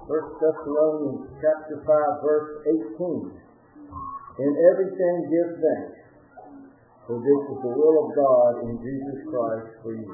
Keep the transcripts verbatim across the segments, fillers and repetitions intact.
First Thessalonians chapter five, verse eighteen. In everything give thanks, for this is the will of God in Jesus Christ for you.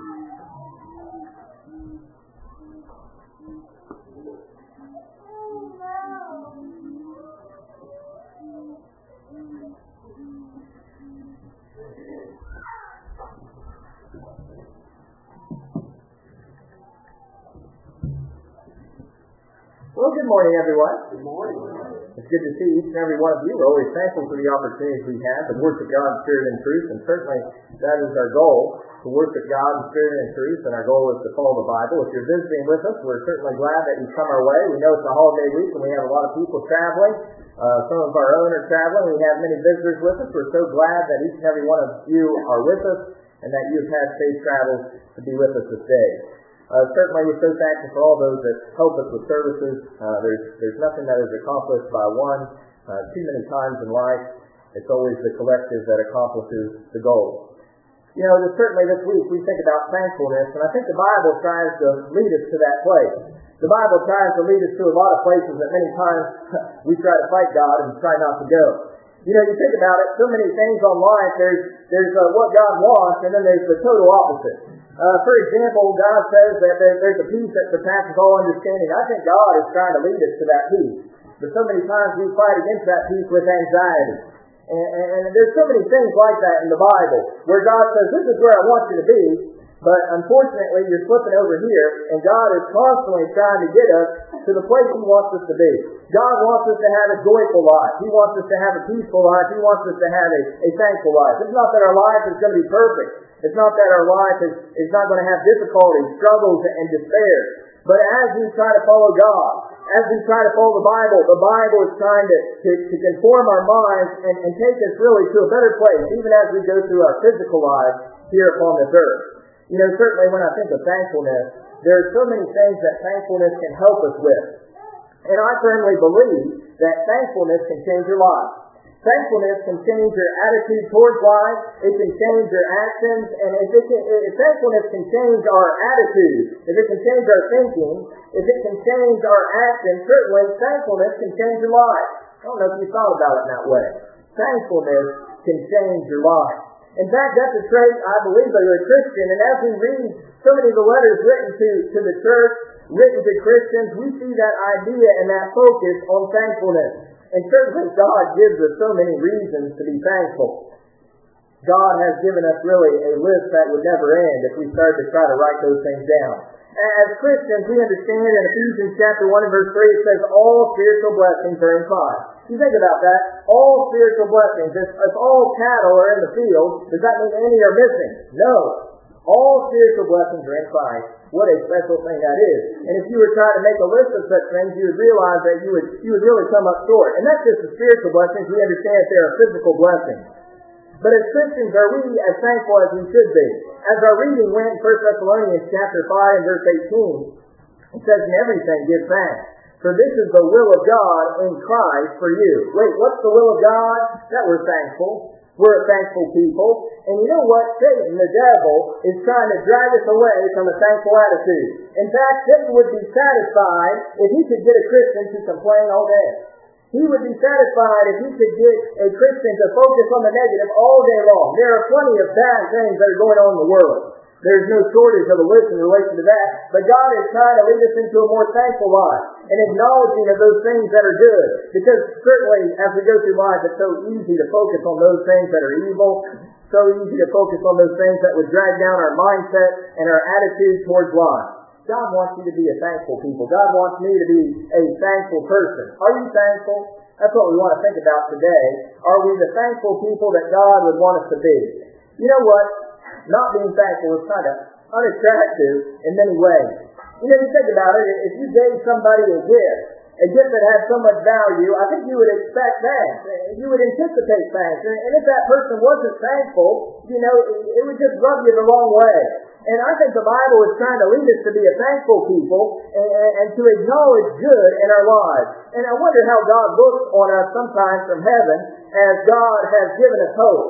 Well, good morning, everyone. Good morning. It's good to see each and every one of you. We're always thankful for the opportunities we have to worship God in spirit and truth, and certainly that is our goal, to worship God in spirit and truth, and our goal is to follow the Bible. If you're visiting with us, we're certainly glad that you come our way. We know it's a holiday week, and we have a lot of people traveling. Uh, some of our own are traveling. We have many visitors with us. We're so glad that each and every one of you are with us, and that you've had safe travels to be with us this day. Uh, certainly, we're so thankful for all those that help us with services. Uh, there's there's nothing that is accomplished by one uh, too many times in life. It's always the collective that accomplishes the goal. You know, certainly this week we think about thankfulness, and I think the Bible tries to lead us to that place. The Bible tries to lead us to a lot of places that many times we try to fight God and try not to go. You know, you think about it, so many things on life, there's, there's uh, what God wants, and then there's the total opposite. Uh, for example, God says that there, there's a peace that surpasses all understanding. I think God is trying to lead us to that peace. But so many times we fight against that peace with anxiety. And, and, and there's so many things like that in the Bible, where God says, this is where I want you to be, but unfortunately you're slipping over here, and God is constantly trying to get us to the place He wants us to be. God wants us to have a joyful life. He wants us to have a peaceful life. He wants us to have a, a thankful life. It's not that our life is going to be perfect. It's not that our life is, is not going to have difficulties, struggles, and despair. But as we try to follow God, as we try to follow the Bible, the Bible is trying to, to, to conform our minds and, and take us really to a better place, even as we go through our physical lives here upon this earth. You know, certainly when I think of thankfulness, there are so many things that thankfulness can help us with. And I firmly believe that thankfulness can change your life. Thankfulness can change your attitude towards life. It can change your actions. And if, it can, if thankfulness can change our attitude, if it can change our thinking, if it can change our actions, certainly thankfulness can change your life. I don't know if you thought about it that way. Thankfulness can change your life. In fact, that's a trait, I believe, of a Christian. And as we read so many of the letters written to, to the church, written to Christians, we see that idea and that focus on thankfulness. And certainly God gives us so many reasons to be thankful. God has given us really a list that would never end if we started to try to write those things down. As Christians, we understand in Ephesians chapter one and verse three, it says, all spiritual blessings are in Christ. You think about that. All spiritual blessings. If, if all cattle are in the field, does that mean any are missing? No. All spiritual blessings are in Christ. What a special thing that is. And if you were trying to make a list of such things, you would realize that you would you would really come up short. And that's just the spiritual blessings. We understand that there are physical blessings. But as Christians, are we as thankful as we should be? As our reading went in First Thessalonians chapter five and verse eighteen, it says, in everything give thanks, for this is the will of God in Christ for you. Wait, what's the will of God? That we're thankful. We're a thankful people. And you know what? Satan, the devil, is trying to drag us away from a thankful attitude. In fact, Satan would be satisfied if he could get a Christian to complain all day. He would be satisfied if he could get a Christian to focus on the negative all day long. There are plenty of bad things that are going on in the world. There's no shortage of a list in relation to that. But God is trying to lead us into a more thankful life and acknowledging of those things that are good. Because certainly as we go through life, it's so easy to focus on those things that are evil. So easy to focus on those things that would drag down our mindset and our attitude towards life. God wants you to be a thankful people. God wants me to be a thankful person. Are you thankful? That's what we want to think about today. Are we the thankful people that God would want us to be? You know what? Not being thankful is kind of unattractive in many ways. You know, you think about it, if you gave somebody a gift, a gift that had so much value, I think you would expect thanks. You would anticipate thanks. And if that person wasn't thankful, you know, it would just rub you the wrong way. And I think the Bible is trying to lead us to be a thankful people and, and to acknowledge good in our lives. And I wonder how God looks on us sometimes from heaven as God has given us hope.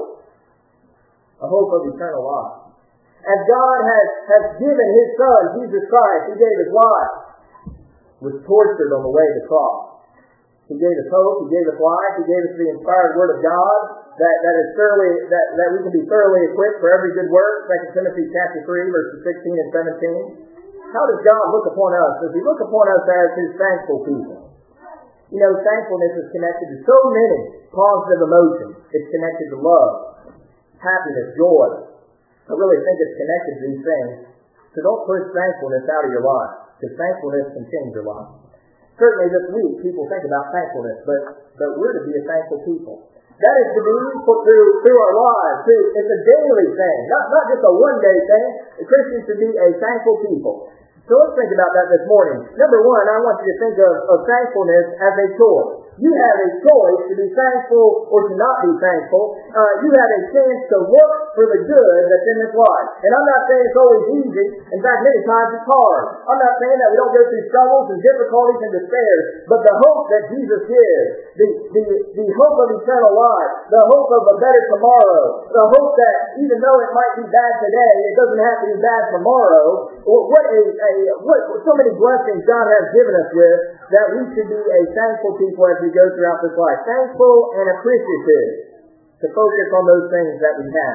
A hope of eternal life. As God has, has given His Son, Jesus Christ, He gave His life. was tortured on the way to the cross. He gave us hope, He gave us life, He gave us the inspired Word of God that, that is thoroughly that, that we can be thoroughly equipped for every good work. Second Timothy chapter three, verses sixteen and seventeen. How does God look upon us? Does He look upon us as His thankful people? You know, thankfulness is connected to so many positive emotions. It's connected to love, happiness, joy. I really think it's connected to these things. So don't push thankfulness out of your life, because thankfulness can change your life. Certainly this week, people think about thankfulness, but, but we're to be a thankful people. That is to be put through, through our lives. It's a daily thing, not, not just a one-day thing. The Christians should be a thankful people. So let's think about that this morning. Number one, I want you to think of, of thankfulness as a choice. You have a choice to be thankful or to not be thankful. Uh, you have a chance to look for the good that's in this life. And I'm not saying it's always easy. In fact, many times it's hard. I'm not saying that we don't go through struggles and difficulties and despair. But the hope that Jesus gives, the, the, the hope of eternal life, the hope of a better tomorrow, the hope that even though it might be bad today, it doesn't have to be bad tomorrow. What a, a what so many blessings God has given us with, that we should be a thankful people as we go throughout this life. Thankful and appreciative to focus on those things that we have.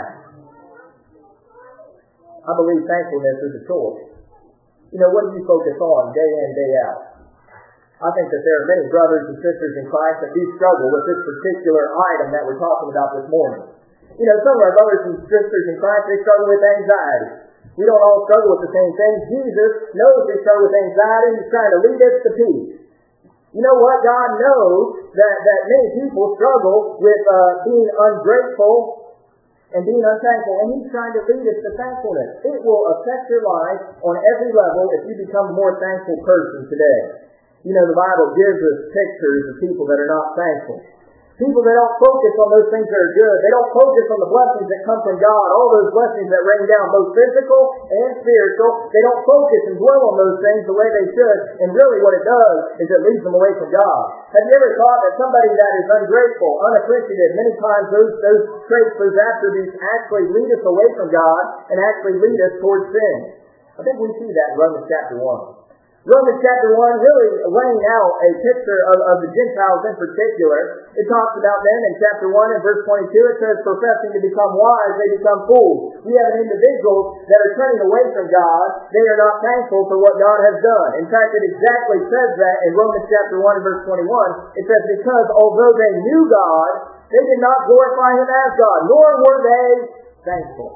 I believe thankfulness is a choice. You know, what do you focus on day in, day out? I think that there are many brothers and sisters in Christ that do struggle with this particular item that we're talking about this morning. You know, some of our brothers and sisters in Christ, they struggle with anxiety. We don't all struggle with the same thing. Jesus knows we struggle with anxiety. He's trying to lead us to peace. You know what? God knows that, that many people struggle with uh, being ungrateful and being unthankful, and He's trying to lead us to thankfulness. It will affect your life on every level if you become a more thankful person today. You know, the Bible gives us pictures of people that are not thankful. People that don't focus on those things that are good. They don't focus on the blessings that come from God, all those blessings that rain down, both physical and spiritual. They don't focus and dwell on those things the way they should. And really what it does is it leads them away from God. Have you ever thought that somebody that is ungrateful, unappreciative, many times those, those traits, those attributes actually lead us away from God and actually lead us towards sin? I think we see that in Romans chapter one. Romans chapter one really laying out a picture of, of the Gentiles in particular. It talks about them in chapter one and verse twenty-two. It says, professing to become wise, they become fools. We have individuals that are turning away from God. They are not thankful for what God has done. In fact, it exactly says that in Romans chapter one and verse twenty-one. It says, because although they knew God, they did not glorify Him as God, nor were they thankful.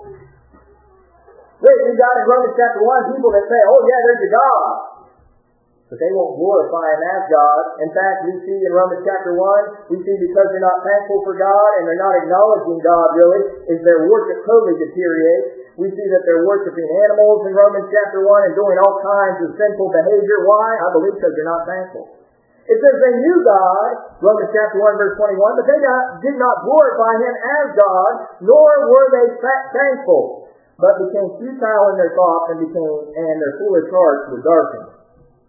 Wait, we got in Romans chapter one people that say, oh yeah, there's a God. But they won't glorify Him as God. In fact, we see in Romans chapter one, we see because they're not thankful for God and they're not acknowledging God really, is their worship totally deteriorates. We see that they're worshiping animals in Romans chapter one and doing all kinds of sinful behavior. Why? I believe because they're not thankful. It says they knew God, Romans chapter one, verse twenty-one, but they not, did not glorify Him as God, nor were they thankful, but became futile in their thoughts and became and their foolish hearts were darkened.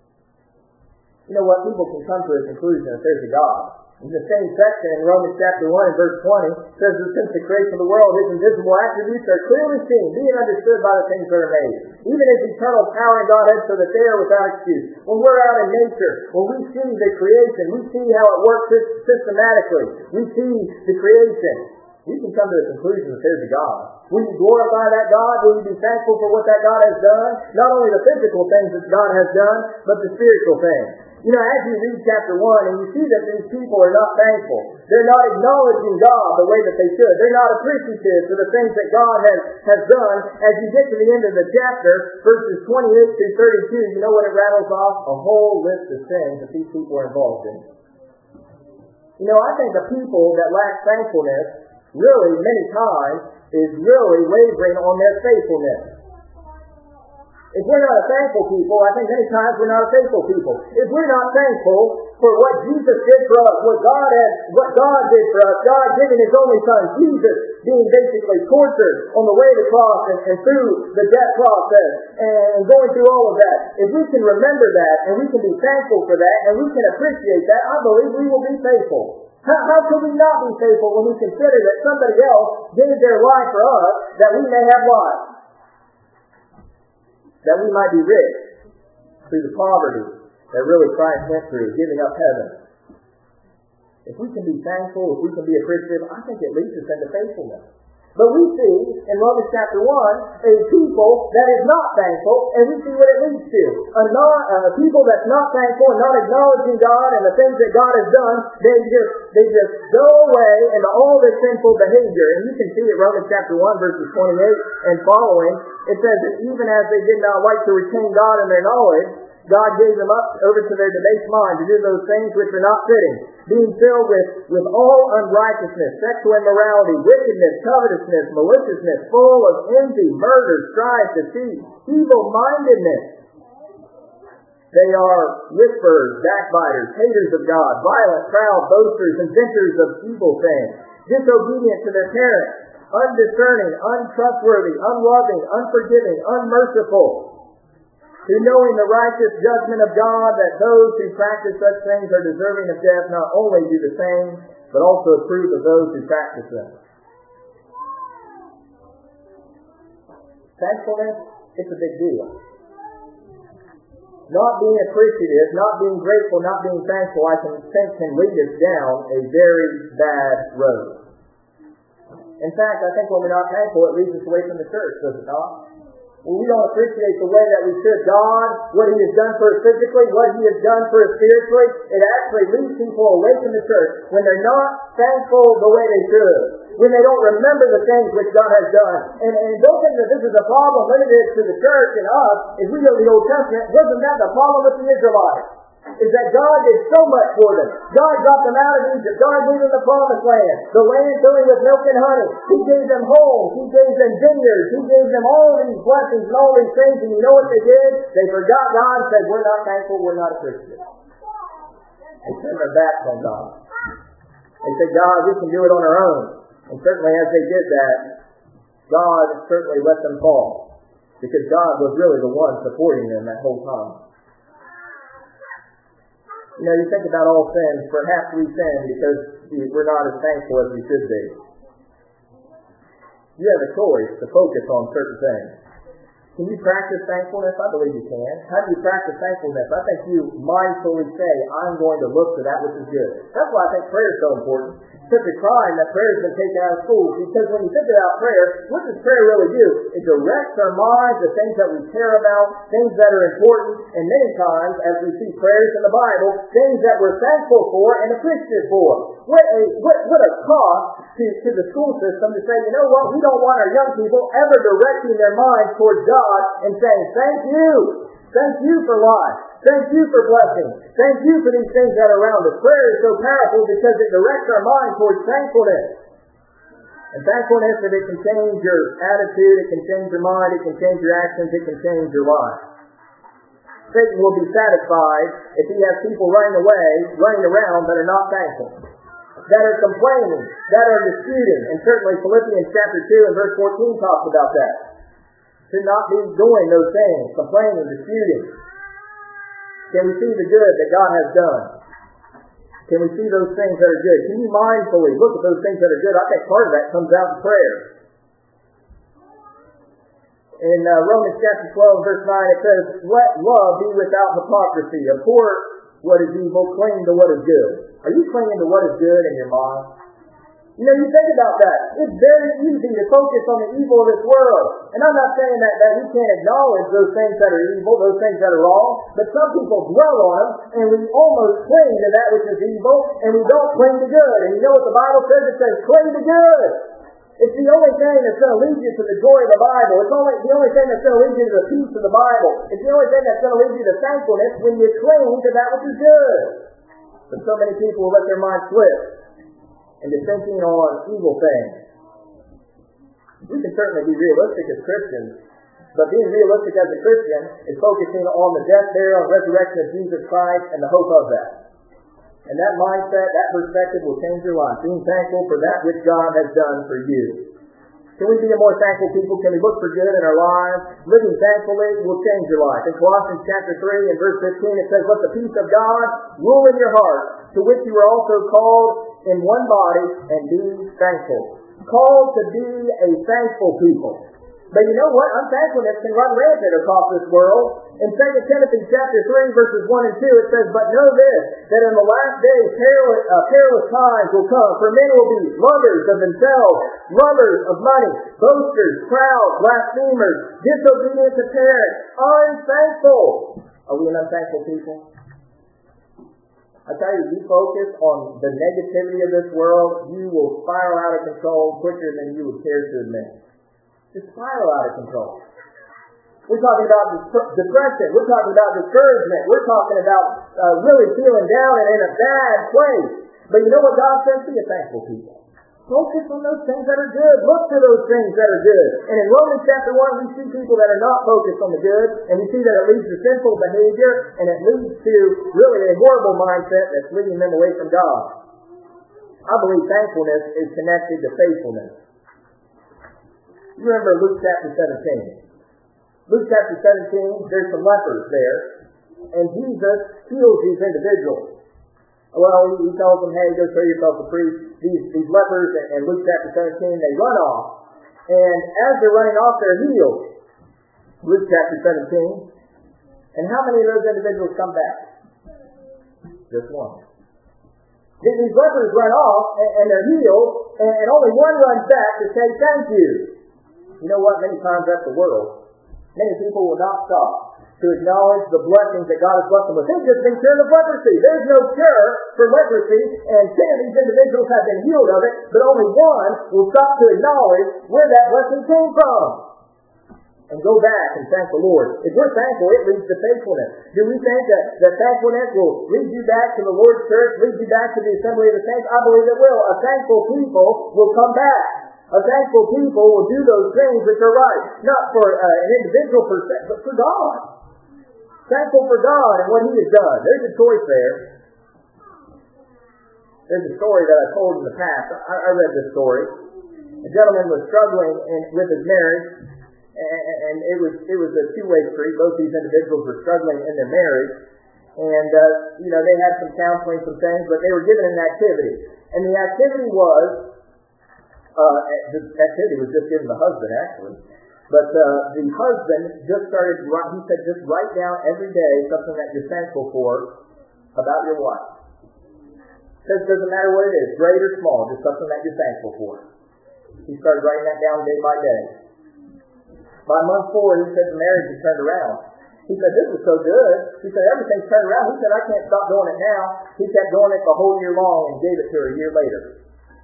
You know what? People can come to a conclusion that there's a God. In the same section in Romans chapter one and verse twenty, it says that since the creation of the world, His invisible attributes are clearly seen, being understood by the things that are made. Even His eternal power and Godhead, so that they are without excuse. When we're out in nature, when we see the creation, we see how it works systematically. We see the creation. We can come to the conclusion that there's a God. Will you glorify that God? Will you be thankful for what that God has done? Not only the physical things that God has done, but the spiritual things. You know, as you read chapter one and you see that these people are not thankful, they're not acknowledging God the way that they should. They're not appreciative for the things that God has, has done. As you get to the end of the chapter, verses twenty-eight through thirty-two, you know what it rattles off? A whole list of sins that these people are involved in. You know, I think the people that lack thankfulness really, many times, is really wavering on their faithfulness. If we're not a thankful people, I think many times we're not a faithful people. If we're not thankful for what Jesus did for us, what God has, what God did for us, God giving His only Son, Jesus, being basically tortured on the way to the cross and, and through the death process and going through all of that. If we can remember that and we can be thankful for that and we can appreciate that, I believe we will be faithful. How, how can we not be faithful when we consider that somebody else gave their life for us that we may have life? That we might be rich through the poverty that really Christ went through, giving up heaven. If we can be thankful, if we can be appreciative, I think it leads us into faithfulness. But we see in Romans chapter one a people that is not thankful, and we see what it leads to. A, non, a people that's not thankful and not acknowledging God and the things that God has done, they just they just go away into all this sinful behavior. And you can see it Romans chapter one, verses twenty-eight and following. It says that even as they did not like to retain God in their knowledge, God gave them up over to their debased mind to do those things which are not fitting, being filled with, with all unrighteousness, sexual immorality, wickedness, covetousness, maliciousness, full of envy, murder, strife, deceit, evil-mindedness. They are whisperers, backbiters, haters of God, violent, proud, boasters, inventors of evil things, disobedient to their parents, undiscerning, untrustworthy, unloving, unforgiving, unmerciful, who knowing the righteous judgment of God, that those who practice such things are deserving of death, not only do the same, but also approve of those who practice them. Thankfulness, it's a big deal. Not being appreciative, not being grateful, not being thankful, I can think can lead us down a very bad road. In fact, I think when we're not thankful, it leads us away from the church, does it not? When we don't appreciate the way that we should God, what He has done for us physically, what He has done for us spiritually, it actually leads people away from the church when they're not thankful the way they should, when they don't remember the things which God has done. And, and don't think that this is a problem limited to the church and us. As we go to the Old Testament, wasn't that the problem with the Israelites? Is that God did so much for them. God got them out of Egypt. God gave them the promised land. The land filling with milk and honey. He gave them homes. He gave them vineyards. He gave them all these blessings and all these things. And you know what they did? They forgot God and said, we're not thankful, we're not appreciative. They turned their backs on God. They said, God, we can do it on our own. And certainly as they did that, God certainly let them fall. Because God was really the one supporting them that whole time. You know, you think about all sins, perhaps we sin because we're not as thankful as we should be. You have a choice to focus on certain things. Can you practice thankfulness? I believe you can. How do you practice thankfulness? I think you mindfully say, I'm going to look for that which is good. That's why I think prayer is so important. It's such a crime that prayer has been taken out of schools, because when you think about prayer, what does prayer really do? It directs our minds to things that we care about, things that are important, and many times, as we see prayers in the Bible, things that we're thankful for and appreciative for. What a, what, what a cost to, to the school system to say, you know what, we don't want our young people ever directing their minds towards God and saying, thank you, thank you for life, thank you for blessing, thank you for these things that are around us. Prayer is so powerful because it directs our mind towards thankfulness. And thankfulness, if it can change your attitude, it can change your mind, it can change your actions, it can change your life. Satan will be satisfied if he has people running away, running around that are not thankful, that are complaining, that are disputing. And certainly Philippians chapter two and verse fourteen talks about that. To not be doing those things, complaining, disputing. Can we see the good that God has done? Can we see those things that are good? Can you mindfully look at those things that are good? I think part of that comes out in prayer. In uh, Romans chapter twelve, verse nine, it says, let love be without hypocrisy. Abhor what is evil, cling to what is good. Are you clinging to what is good in your mind? You know, you think about that. It's very easy to focus on the evil of this world. And I'm not saying that, that we can't acknowledge those things that are evil, those things that are wrong, but some people dwell on them, and we almost cling to that which is evil, and we don't cling to good. And you know what the Bible says? It says, cling to good. It's the only thing that's going to lead you to the joy of the Bible. It's only the only thing that's going to lead you to the peace of the Bible. It's the only thing that's going to lead you to thankfulness when you cling to that which is good. But so many people let their minds slip into thinking on evil things. We can certainly be realistic as Christians, but being realistic as a Christian is focusing on the death, burial, and resurrection of Jesus Christ and the hope of that. And that mindset, that perspective will change your life. Being thankful for that which God has done for you. Can we be a more thankful people? Can we look for good in our lives? Living thankfully will change your life. In Colossians chapter three and verse fifteen, it says, let the peace of God rule in your heart, to which you were also called in one body, and be thankful. Called to be a thankful people. But you know what? Unthankfulness can run rampant across this world. In Second Timothy chapter three, verses one and two, it says, "But know this, that in the last days perilous, uh, perilous times will come, for men will be lovers of themselves, lovers of money, boasters, proud, blasphemers, disobedient to parents, unthankful." Are we an unthankful people? I tell you, you focus on the negativity of this world, you will spiral out of control quicker than you would care to admit. Just spiral out of control. We're talking about depression. We're talking about discouragement. We're talking about uh, really feeling down and in a bad place. But you know what God says? Be a thankful people. Focus on those things that are good. Look to those things that are good. And in Romans chapter one, we see people that are not focused on the good, and we see that it leads to sinful behavior, and it leads to really a horrible mindset that's leading them away from God. I believe thankfulness is connected to faithfulness. You remember Luke chapter seventeen. Luke chapter seventeen, there's some lepers there, and Jesus heals these individuals. Well, he, he tells them, "Hey, go show yourself a priest." These, these lepers in Luke chapter seventeen, they run off, and as they're running off, they're healed. Luke chapter seventeen. And how many of those individuals come back? Just one. These lepers run off, and, and they're healed, and, and only one runs back to say thank you. You know what? Many times that's the world. Many people will not stop to acknowledge the blessings that God has blessed them with. They've just been cured of leprosy. There's no cure for leprosy, and ten of these individuals have been healed of it, but only one will stop to acknowledge where that blessing came from and go back and thank the Lord. If we're thankful, it leads to faithfulness. Do we think that, that thankfulness will lead you back to the Lord's church, lead you back to the assembly of the saints? I believe it will. A thankful people will come back. A thankful people will do those things which are right. Not for uh, an individual person, but for God. Thankful for God and what He has done. There's a choice there. There's a story that I told in the past. I, I read this story. A gentleman was struggling in, with his marriage, and, and it was it was a two-way street. Both these individuals were struggling in their marriage, and uh, you know they had some counseling, some things, but they were given an activity, and the activity was. Uh, the activity was just given the husband, actually. But uh, the husband just started, he said, just write down every day something that you're thankful for about your wife. He says it doesn't matter what it is, great or small, just something that you're thankful for. He started writing that down day by day. By month four, he said the marriage had turned around. He said, this is so good. He said, everything's turned around. He said, I can't stop doing it now. He kept doing it the whole year long and gave it to her a year later.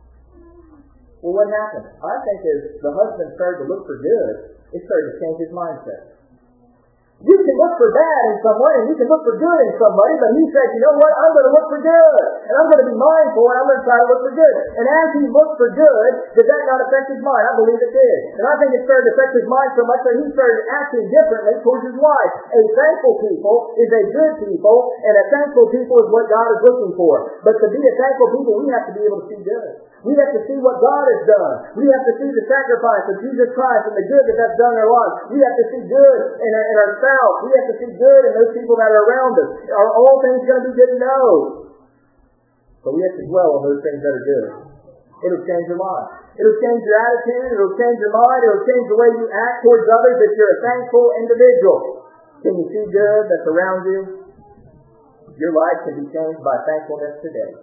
Well, what happened? I think as the husband started to look for good, it started to change his mindset. You can look for bad in someone, and you can look for good in somebody, but he said, you know what? I'm going to look for good, and I'm going to be mindful, and I'm going to try to look for good. And as he looked for good, did that not affect his mind? I believe it did. And I think it started to affect his mind so much that he started acting differently towards his wife. A thankful people is a good people, and a thankful people is what God is looking for. But to be a thankful people, we have to be able to see good. We have to see what God has done. We have to see the sacrifice of Jesus Christ and the good that that's done in our lives. We have to see good in, our, in ourselves. We have to see good in those people that are around us. Are all things going to be good? No. But we have to dwell on those things that are good. It'll change your life. It'll change your attitude. It'll change your mind. It'll change the way you act towards others if you're a thankful individual. Can you see good that's around you? Your life can be changed by thankfulness today.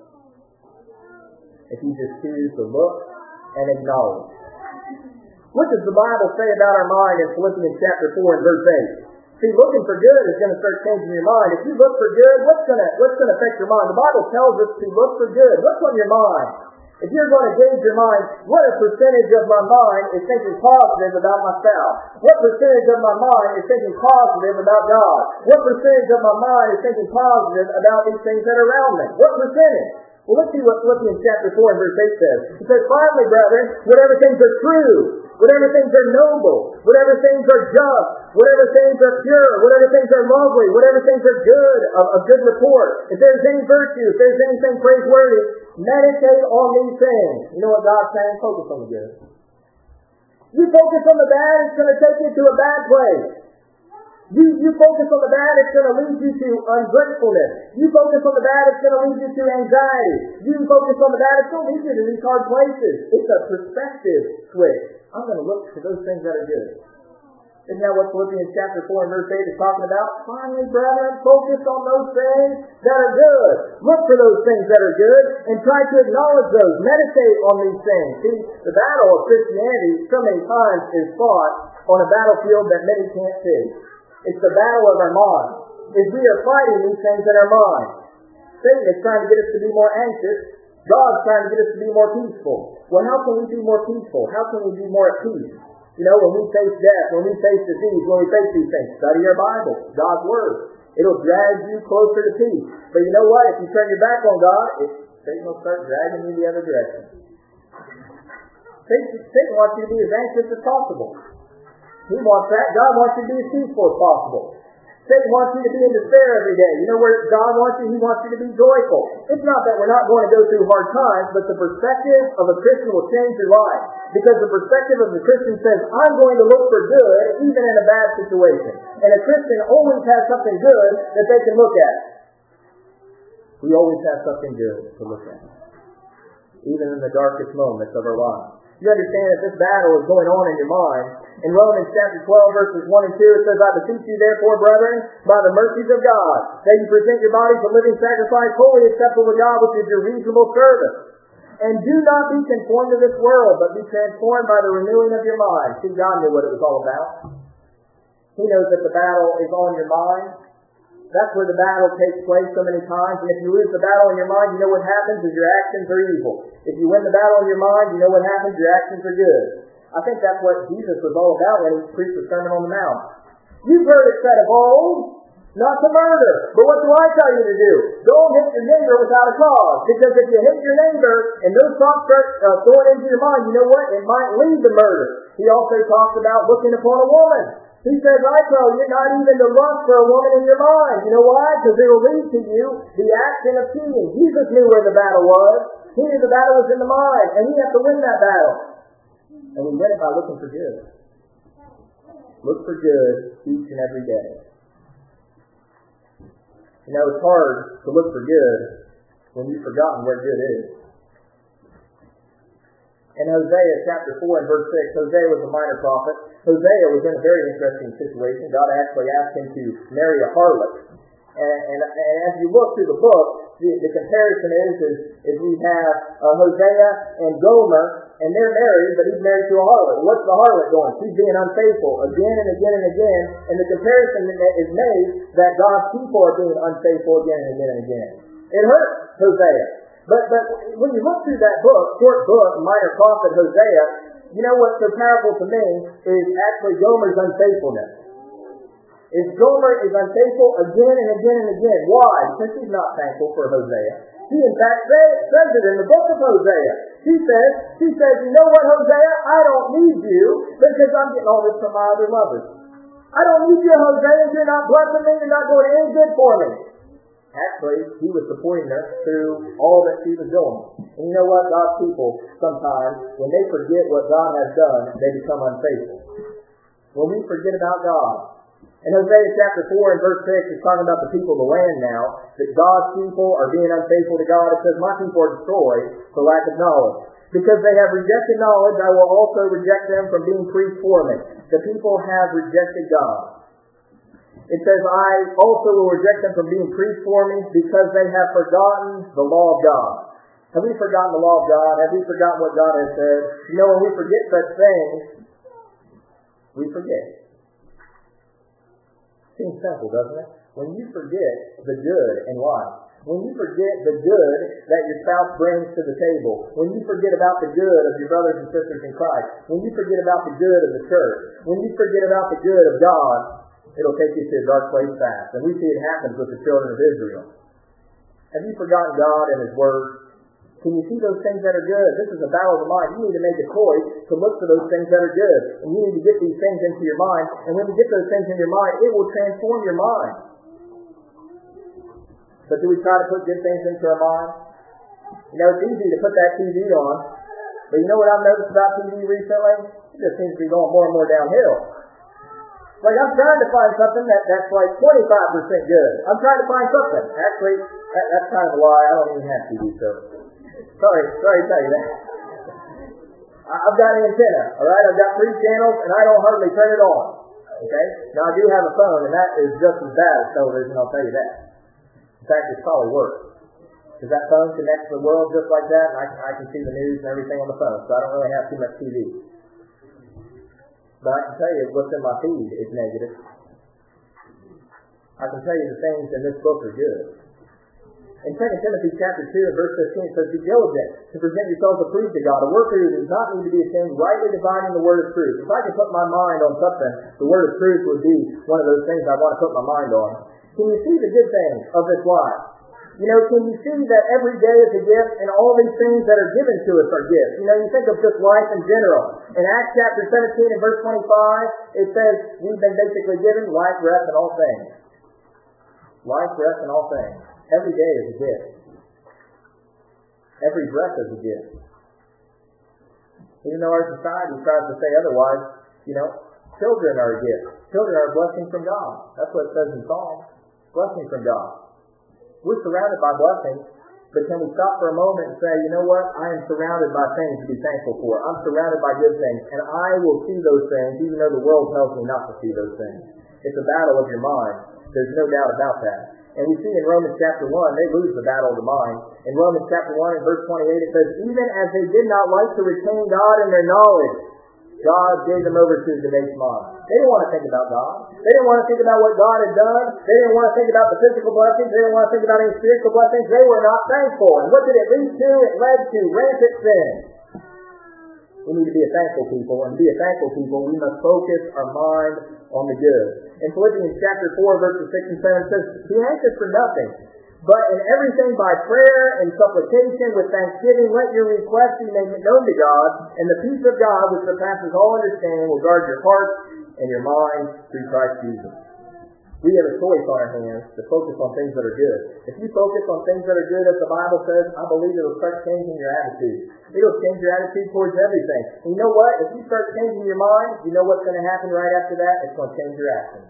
If you just choose to look and acknowledge. What does the Bible say about our mind in Philippians chapter four and verse eight? See, looking for good is going to start changing your mind. If you look for good, what's going to what's going to affect your mind? The Bible tells us to look for good. What's on your mind? If you're going to gauge your mind, what a percentage of my mind is thinking positive about myself? What percentage of my mind is thinking positive about God? What percentage of my mind is thinking positive about these things that are around me? What percentage? Well, let's see what Philippians chapter four and verse eight says. It says, finally, brethren, whatever things are true, whatever things are noble, whatever things are just, whatever things are pure, whatever things are lovely, whatever things are good, of, of good report, if there's any virtue, if there's anything praiseworthy, meditate on these things. You know what God's saying? Focus on the good. You focus on the bad, it's going to take you to a bad place. You, you focus on the bad, it's going to lead you to ungratefulness. You focus on the bad, it's going to lead you to anxiety. You focus on the bad, it's going to lead you to these hard places. It's a perspective switch. I'm going to look for those things that are good. Isn't that what Philippians chapter four and verse eight is talking about? Finally, brethren, focus on those things that are good. Look for those things that are good and try to acknowledge those. Meditate on these things. See, the battle of Christianity so many times is fought on a battlefield that many can't see. It's the battle of our mind. If we are fighting these things in our mind, Satan is trying to get us to be more anxious. God's trying to get us to be more peaceful. Well, how can we be more peaceful? How can we be more at peace? You know, when we face death, when we face disease, when we face these things, study your Bible, God's Word. It'll drag you closer to peace. But you know what? If you turn your back on God, it, Satan will start dragging you the other direction. Satan, Satan wants you to be as anxious as possible. He wants that. God wants you to be as peaceful as possible. Satan wants you to be in despair every day. You know where God wants you? He wants you to be joyful. It's not that we're not going to go through hard times, but the perspective of a Christian will change your life. Because the perspective of the Christian says, I'm going to look for good even in a bad situation. And a Christian always has something good that they can look at. We always have something good to look at. Even in the darkest moments of our lives. You understand that this battle is going on in your mind. In Romans chapter twelve, verses one and two, it says, I beseech you therefore, brethren, by the mercies of God, that you present your bodies a living sacrifice, wholly acceptable to God, which is your reasonable service. And do not be conformed to this world, but be transformed by the renewing of your mind. See, God knew what it was all about. He knows that the battle is on your mind. That's where the battle takes place so many times. And if you lose the battle in your mind, you know what happens is your actions are evil. If you win the battle in your mind, you know what happens, your actions are good. I think that's what Jesus was all about when he preached the Sermon on the Mount. You've heard it said of old, not to murder. But what do I tell you to do? Don't hate your neighbor without a cause. Because if you hate your neighbor and those thoughts start uh, going into your mind, you know what? It might lead to murder. He also talks about looking upon a woman. He says, I tell you, not even to lust for a woman in your mind. You know why? Because it will lead to you the action of cheating. Jesus knew where the battle was. He knew the battle was in the mind. And you have to win that battle. And we win it by looking for good. Look for good each and every day. You know, it's hard to look for good when you've forgotten where good is. In Hosea chapter four and verse six, Hosea was a minor prophet. Hosea was in a very interesting situation. God actually asked him to marry a harlot. And, and, and as you look through the book, the, the comparison is, is, is we have uh, Hosea and Gomer, and they're married, but he's married to a harlot. What's the harlot doing? She's being unfaithful again and again and again. And the comparison is made that God's people are being unfaithful again and again and again. It hurts Hosea. But but when you look through that book, short book, minor prophet Hosea, you know what's so powerful to me is actually Gomer's unfaithfulness. Is Gomer is unfaithful again and again and again. Why? Because she's not thankful for Hosea. She in fact says it in the book of Hosea. She says, she says, you know what, Hosea? I don't need you because I'm getting all this from my other lovers. I don't need you, Hosea. You're not blessing me. You're not doing any good for me. Actually, he was supporting her through all that she was doing. And you know what? God's people, sometimes, when they forget what God has done, they become unfaithful. When we forget about God. In Hosea chapter four and verse six, it's talking about the people of the land now, that God's people are being unfaithful to God. It says, my people are destroyed for lack of knowledge. Because they have rejected knowledge, I will also reject them from being priests for me. The people have rejected God. It says, I also will reject them from being priests for me because they have forgotten the law of God. Have we forgotten the law of God? Have we forgotten what God has said? You know, when we forget such things, we forget. Seems simple, doesn't it? When you forget the good in life, when you forget the good that your spouse brings to the table, when you forget about the good of your brothers and sisters in Christ, when you forget about the good of the church, when you forget about the good of God, it'll take you to a dark place fast. And we see it happens with the children of Israel. Have you forgotten God and His Word? Can you see those things that are good? This is a battle of the mind. You need to make a choice to look for those things that are good. And you need to get these things into your mind. And when you get those things in your mind, it will transform your mind. But do we try to put good things into our mind? You know, it's easy to put that T V on. But you know what I've noticed about T V recently? It just seems to be going more and more downhill. Like, I'm trying to find something that, that's like twenty-five percent good. I'm trying to find something. Actually, that, that's kind of a lie. I don't even have T V service. Sorry, sorry to tell you that. I've got an antenna, alright? I've got three channels, and I don't hardly turn it on. Okay? Now, I do have a phone, and that is just as bad as television, I'll tell you that. In fact, it's probably worse. Because that phone connects to the world just like that, and I can, I can see the news and everything on the phone, so I don't really have too much T V. But I can tell you what's in my feed is negative. I can tell you the things in this book are good. In Second Timothy chapter two and verse fifteen, it says, "Be diligent to present yourselves approved to God, a worker who does not need to be ashamed, rightly dividing the word of truth." If I could put my mind on something, the word of truth would be one of those things I want to put my mind on. Can you see the good things of this life? You know, can you see that every day is a gift, and all these things that are given to us are gifts? You know, you think of just life in general. In Acts chapter seventeen and verse twenty-five, it says, we've been basically given life, breath, and all things. Life, breath, and all things. Every day is a gift. Every breath is a gift. Even though our society tries to say otherwise, you know, children are a gift. Children are a blessing from God. That's what it says in Psalms. Blessing from God. We're surrounded by blessings, but can we stop for a moment and say, you know what? I am surrounded by things to be thankful for. I'm surrounded by good things, and I will see those things, even though the world tells me not to see those things. It's a battle of your mind. There's no doubt about that. And we see in Romans chapter one, they lose the battle of the mind. In Romans chapter one and verse twenty-eight, it says, "Even as they did not like to retain God in their knowledge, God gave them over to a debased mind." They didn't want to think about God. They didn't want to think about what God had done. They didn't want to think about the physical blessings. They didn't want to think about any spiritual blessings. They were not thankful. And what did it lead to? It led to rampant sin. We need to be a thankful people. And to be a thankful people, we must focus our mind on the good. In Philippians chapter four, verses six and seven, it says, "Be anxious for nothing, but in everything by prayer and supplication with thanksgiving, let your requests be made known to God, and the peace of God, which surpasses all understanding, will guard your hearts and your minds through Christ Jesus." We have a choice on our hands to focus on things that are good. If you focus on things that are good, as the Bible says, I believe it will start changing your attitude. It will change your attitude towards everything. And you know what? If you start changing your mind, you know what's going to happen right after that? It's going to change your actions.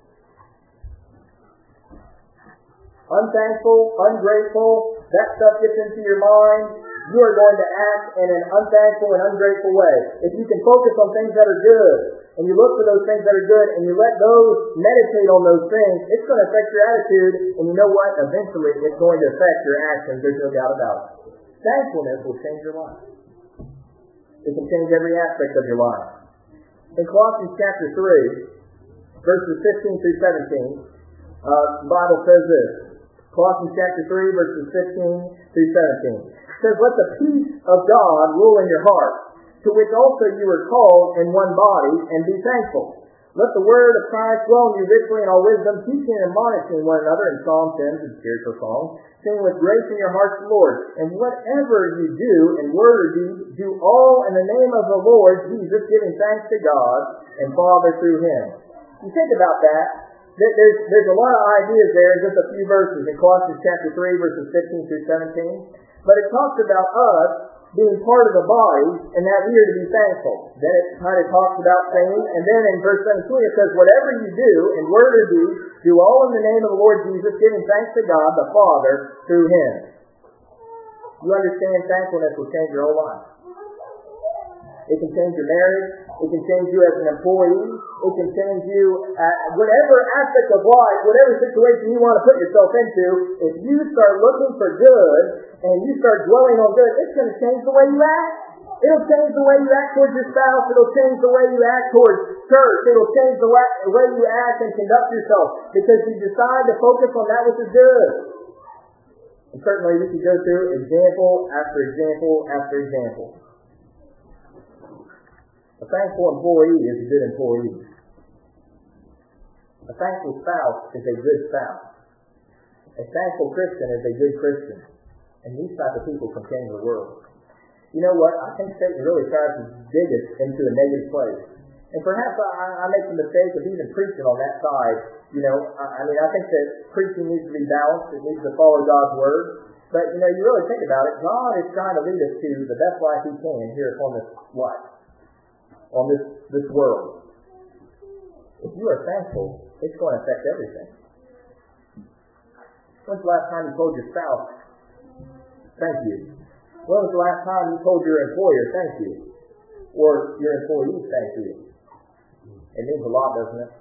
Unthankful, ungrateful, that stuff gets into your mind, you are going to act in an unthankful and ungrateful way. If you can focus on things that are good, and you look for those things that are good, and you let those meditate on those things, it's going to affect your attitude, and you know what? Eventually, it's going to affect your actions. There's no doubt about it. Thankfulness will change your life. It can change every aspect of your life. In Colossians chapter three, verses fifteen through seventeen, uh, the Bible says this. Colossians chapter three, verses fifteen through seventeen. It says, "Let the peace of God rule in your heart, to which also you were called in one body, and be thankful. Let the word of Christ dwell in you richly in all wisdom, teaching and admonishing one another in psalms, hymns, and spiritual songs, singing with grace in your hearts to the Lord. And whatever you do in word or deed, do all in the name of the Lord Jesus, giving thanks to God and Father through Him." You think about that. There's, there's a lot of ideas there in just a few verses in Colossians chapter three, verses fifteen through seventeen. But it talks about us being part of the body, and that we are to be thankful. Then it kind of talks about singing, and then in verse seventeen it says, "Whatever you do, in word or deed, do all in the name of the Lord Jesus, giving thanks to God the Father through Him." You understand, thankfulness will change your whole life. It can change your marriage. It can change you as an employee. It can change you at whatever aspect of life, whatever situation you want to put yourself into. If you start looking for good and you start dwelling on good, it's going to change the way you act. It'll change the way you act towards your spouse. It'll change the way you act towards church. It'll change the way, the way you act and conduct yourself because you decide to focus on that which is good. And certainly we could go through example after example after example. A thankful employee is a good employee. A thankful spouse is a good spouse. A thankful Christian is a good Christian. And these type of people can change the world. You know what? I think Satan really tries to dig us into a negative place. And perhaps I, I make the mistake of even preaching on that side. You know, I, I mean, I think that preaching needs to be balanced. It needs to follow God's Word. But, you know, you really think about it, God is trying to lead us to the best life He can here upon this life. On this, this world. If you are thankful, it's going to affect everything. When's the last time you told your spouse, thank you? When was the last time you told your employer, thank you? Or your employees, thank you? It means a lot, doesn't it?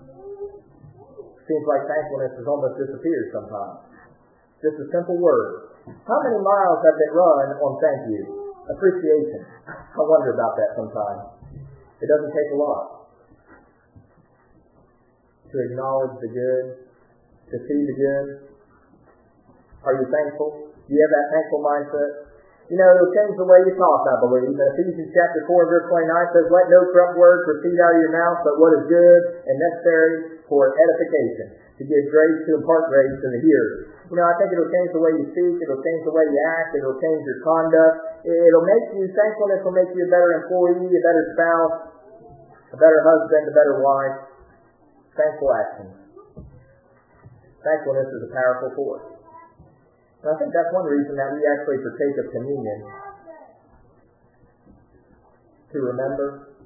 Seems like thankfulness has almost disappeared sometimes. Just a simple word. How many miles have been run on thank you? Appreciation. I wonder about that sometimes. It doesn't take a lot to acknowledge the good, to see the good. Are you thankful? Do you have that thankful mindset? You know, it'll change the way you talk, I believe. In Ephesians chapter four, verse twenty-nine says, "Let no corrupt word proceed out of your mouth, but what is good and necessary for edification, to give grace, to impart grace to the hearers." You know, I think it'll change the way you speak, it'll change the way you act, it'll change your conduct. It'll make you, thankfulness will make you a better employee, a better spouse, a better husband, a better wife. Thankful actions. Thankfulness is a powerful force. And I think that's one reason that we actually partake of communion. To remember,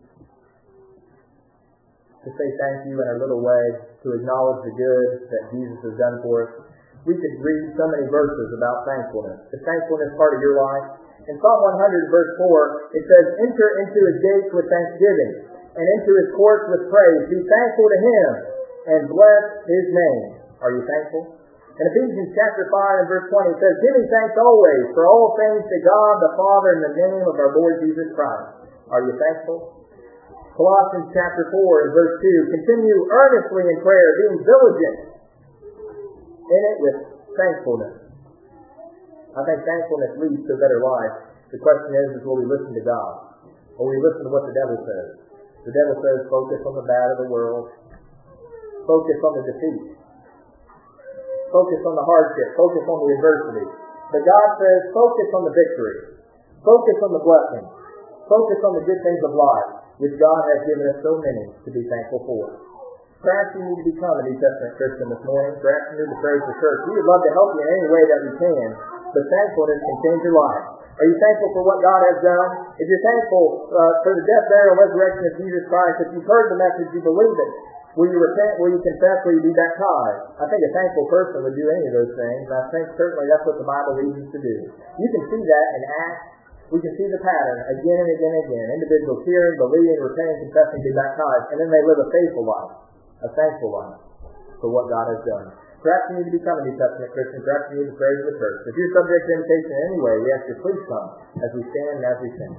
to say thank you in a little way, to acknowledge the good that Jesus has done for us. We could read so many verses about thankfulness. Is thankfulness part of your life? In Psalm one hundred, verse four, it says, "Enter into his gates with thanksgiving, and into his courts with praise. Be thankful to him, and bless his name." Are you thankful? In Ephesians chapter five and verse twenty, it says, "Giving thanks always for all things to God the Father in the name of our Lord Jesus Christ." Are you thankful? Colossians chapter four and verse two, "Continue earnestly in prayer, being diligent in it with thankfulness." I think thankfulness leads to a better life. The question is, is will we listen to God? Or will we listen to what the devil says? The devil says, focus on the bad of the world. Focus on the defeat. Focus on the hardship. Focus on the adversity. But God says, focus on the victory. Focus on the blessing. Focus on the good things of life, which God has given us so many to be thankful for. Perhaps you need to become a New Testament Christian this morning. Perhaps you need to serve the church. We would love to help you in any way that we can, but thankfulness can change your life. Are you thankful for what God has done? If you're thankful uh, for the death, burial, and resurrection of Jesus Christ, if you've heard the message, you believe it, will you repent, will you confess, will you be baptized? I think a thankful person would do any of those things, and I think certainly that's what the Bible leads us to do. You can see that in Acts. We can see the pattern again and again and again. Individuals hearing, believing, repenting, confessing, be baptized, and then they live a faithful life, a thankful life for what God has done. Perhaps you need to become a New Testament Christian. Perhaps you need to pray for the church. If you're subject to invitation in any way, we ask you please come as we stand and as we sing.